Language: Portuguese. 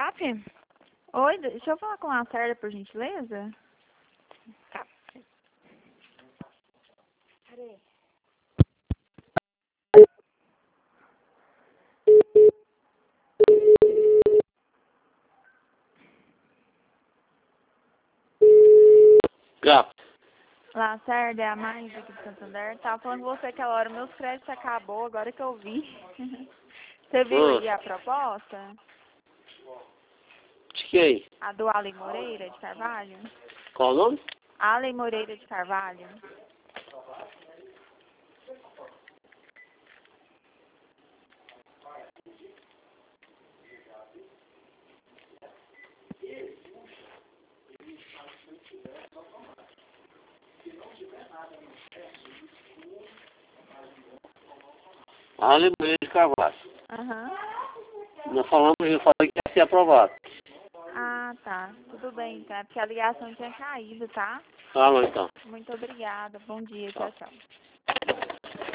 GAP? Oi, deixa eu falar com a Lacerda, por gentileza. Tá. Peraí. GAP. Lacerda, é a mais aqui de Santander. Tava falando com você aquela hora, meus créditos acabou, agora que eu vi. Você viu aí a proposta? De quem? A do Allen Moreira de Carvalho? Qual o nome? Allen Moreira de Carvalho. Alemanha de Carvalho. Aham. Nós falamos, eu falei que ia ser aprovado. Ah, tá. Tudo bem, então. É porque a ligação tinha caído, tá? Fala então. Muito obrigada. Bom dia. Tchau. Tchau, tchau.